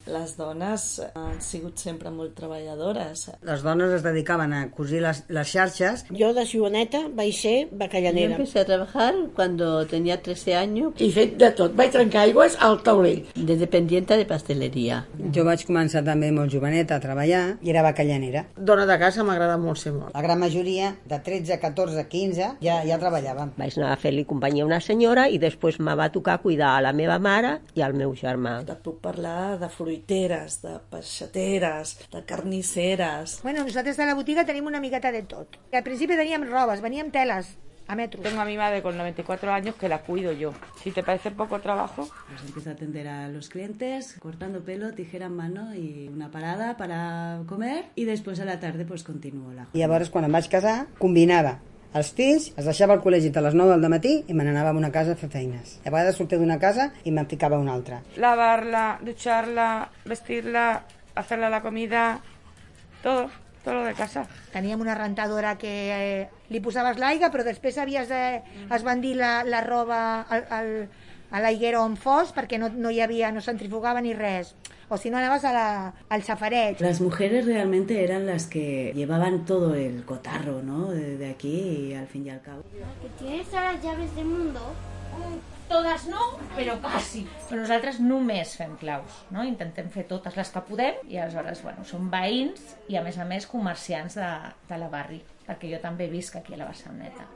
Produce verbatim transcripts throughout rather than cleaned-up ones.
Les dones han sigut sempre molt treballadores. Les dones es dedicaven a cosir les, les xarxes. Jo de joveneta vaig ser bacallanera. Yo empecé a trabajar cuando tenía trece años. I fet de tot. Vaig trencar aigües al taulell. De dependiente de pastelería. Jo vaig començar també molt joveneta a treballar i era bacallanera. Dona de casa m'agrada molt ser molt. La gran majoria, de tretze, catorze, quinze, ja, ja treballàvem. Vaig anar a fer-li companyia a una senyora i després me va tocar cuidar a la meva mare i al meu germà. Et puc parlar de fruiteres, de peixateres, de carnisseres. Bueno, nosaltres de la botiga tenim una miqueta de tot. Al principi teníem robes, veníem teles a metro. Tengo a mi madre con noventa y cuatro años que la cuido yo. Si te parece poco trabajo. Pues empiezo a atender a los clientes, cortando pelo, tijera en mano y una parada para comer y después a la tarde pues continúo la jornada. I llavors quan em vaig casar combinava els fills, els deixava al col·legi a les nou del matí i me n'anava a una casa a fer feines. I a vegades sortia d'una casa i me'n ficava a una altra. Lavarla, ducharla, vestirla, hacerle la comida, todo, todo lo de casa. Teníem una rentadora que eh, li posaves l'aigua, però després havies de esbandir la, la roba al, al, a l'aiguero on fos perquè no, no hi havia, no centrifugava ni res. O si no anaves a la, al safareig. Las mujeres realmente eran las que llevaban todo el cotarro, ¿no? De, de aquí y al fin y al cabo. Que tienes a las llaves del mundo. Totes no, però quasi. Però nosaltres només fem claus, no? Intentem fer totes les que podem i aleshores, bueno, som veïns i a més a més comerciants de, de la barri, perquè jo també visc aquí a la Barceloneta.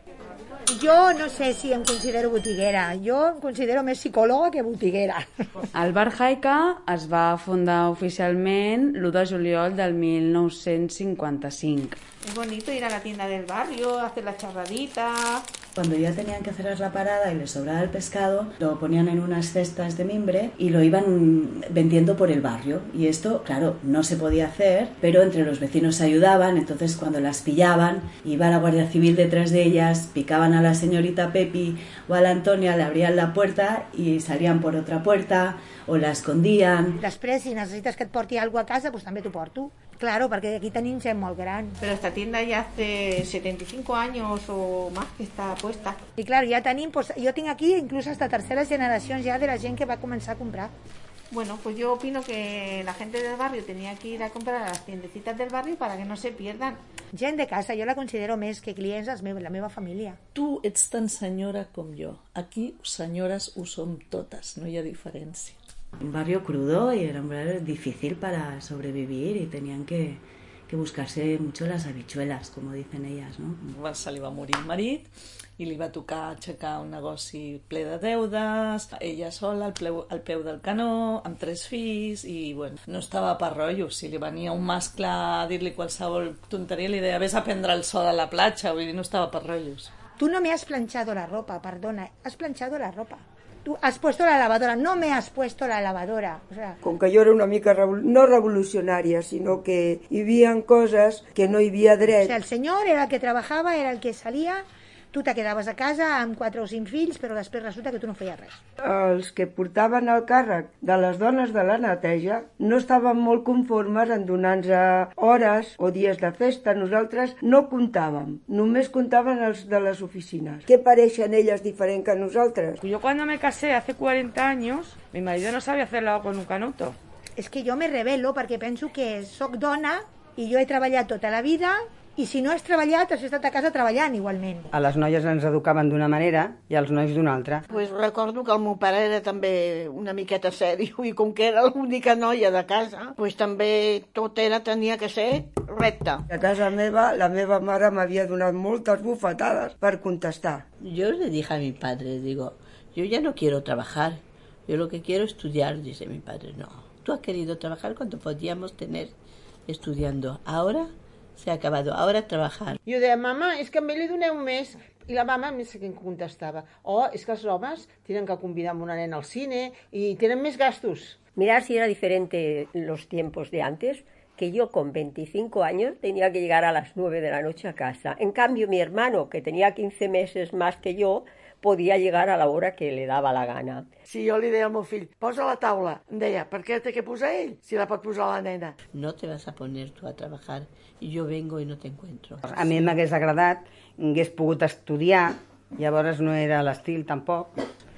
Jo no sé si em considero botiguera, jo em considero més psicòloga que botiguera. El bar Jaika es va fundar oficialment l'u de juliol del mil nou-cents cinquanta-cinc. Es bonito ir a la tienda del barrio, hacer la charradita. Cuando ya tenían que hacer la parada y les sobraba el pescado, lo ponían en unas cestas de mimbre y lo iban vendiendo por el barrio. Y esto, claro, no se podía hacer, pero entre los vecinos se ayudaban, entonces cuando las pillaban, iba la Guardia Civil detrás de ellas, picaban a la señorita Pepi o a la Antonia, le abrían la puerta y salían por otra puerta o la escondían. Després, si necessites que et porti alguna cosa a casa, pues també t'ho porto. Claro, perquè aquí tenim gent molt gran. Pero esta tienda ya hace setenta y cinco años o más que está puesta. I clar, ja tenim, pues, jo tinc aquí inclús hasta terceres generacions ja de la gent que va començar a comprar. Bueno, pues yo opino que la gente del barrio tenía que ir a comprar a las tiendecitas del barrio para que no se pierdan. Gent de casa, jo la considero més que clients, els meus, la meva família. Tu ets tan senyora com jo. Aquí, senyores, ho som totes, no hi ha diferència. Un barrio crudo y era un barrio difícil para sobrevivir y tenían que, que buscarse mucho las habichuelas, como dicen ellas, ¿no? Se li va morir el marit i li va tocar aixecar un negoci ple de deudes, ella sola al, pleu, al peu del canó, amb tres fills, i bueno, no estava per rotllo. Si li venia un mascle a dir-li qualsevol tonteria, li deia vés a prendre el sol a la platja, vull dir, no estava per rotllos. Tu no me has planchado la ropa, perdona, has planchado la ropa. Tú has puesto la lavadora, no me has puesto la lavadora. O sea... Com que jo era una mica revol... no revolucionària, sinó que hi havia coses que no hi havia dret. O sea, el senyor era el que trabajaba, era el que salía, tu te quedaves a casa amb quatre o cinc fills, però després resulta que tu no feies res. Els que portaven el càrrec de les dones de la neteja no estaven molt conformes en donar-nos hores o dies de festa. Nosaltres no comptàvem, només comptaven els de les oficines. Què pareixen elles diferent que nosaltres? Yo cuando me casé hace cuarenta años, mi marido no sabía hacerlo con un canuto. És que jo me rebel·lo perquè penso que sóc dona i jo he treballat tota la vida. I si no has treballat, has estat a casa treballant igualment. A les noies ens educaven d'una manera i als nois d'una altra. Pues recordo que el meu pare era també una miqueta sèrio i com que era l'única noia de casa, pues també tot era, tenia que ser recte. A casa meva, la meva mare m'havia donat moltes bufetades per contestar. Yo le dije a mi padre, digo, yo ya no quiero trabajar, yo lo que quiero es estudiar, dice mi padre. No, tú has querido trabajar cuando podíamos tener estudiando. Ahora s'ha acabat, ara trabajar. Jo deia, mama, és que a mi li doneu més. I la mama més que em contestava, oh, és que els homes tenen que convidar amb una nena al cine i tenen més gastos. Mirar si era diferente los tiempos de antes, que yo con veinticinco años tenía que llegar a las nueve de la noche a casa. En cambio, mi hermano, que tenía quince meses más que yo, podía llegar a la hora que le daba la gana. Si jo li deia al meu fill, posa la taula, em deia, per què té que posar ell, si la pot posar la nena? No te vas a poner tú a trabajar y yo vengo y no te encuentro. A mi m'hagués agradat, hagués pogut estudiar, llavors no era l'estil tampoc.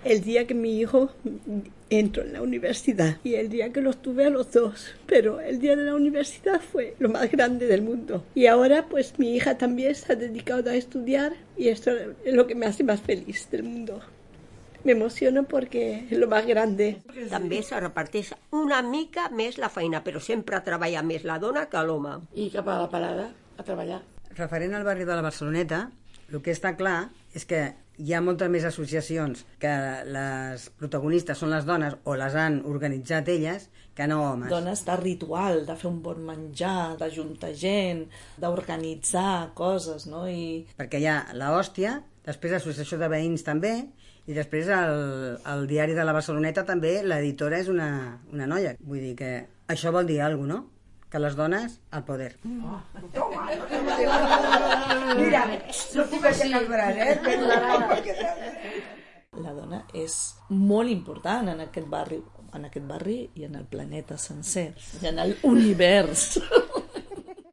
el día que mi hijo entró en la universidad y el día que los tuve a los dos, pero el día de la universidad fue lo más grande del mundo. Y ahora pues mi hija también se ha dedicado a estudiar y esto es lo que me hace más feliz del mundo. Me emociono perquè és el més grande. També se reparteix una mica més la feina, però sempre treballa més la dona que l'home. I cap a la parada, a treballar. Referent al barri de la Barceloneta, el que està clar és que hi ha moltes més associacions que les protagonistes són les dones o les han organitzat elles que no homes. Dones de ritual, de fer un bon menjar, d'ajuntar gent, d'organitzar coses, no? I... Perquè hi ha l'Hòstia, després l'associació de veïns també, i després el, el diari de la Barceloneta també, l'editora és una, una noia. Vull dir que això vol dir alguna cosa, no? Que les dones al poder. Oh. Mira, no puc aixecar el braç, eh? La dona és molt important en aquest barri, en aquest barri i en el planeta sencer, i en l'univers.